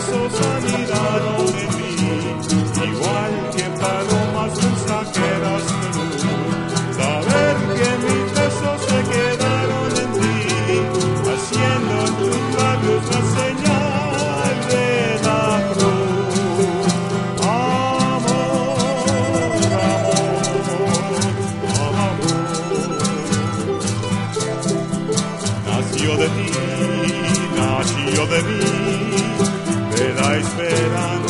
besos anidaron en mí, igual que palomas mensajeras de luz. Saber que mis besos se quedaron en ti, haciendo en tus labios la señal de la cruz. Amor, amor, amor. Nació de ti, nació de mí, de la esperanza.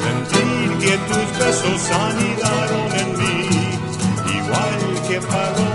Tus besos anidaron en mí, igual que palomas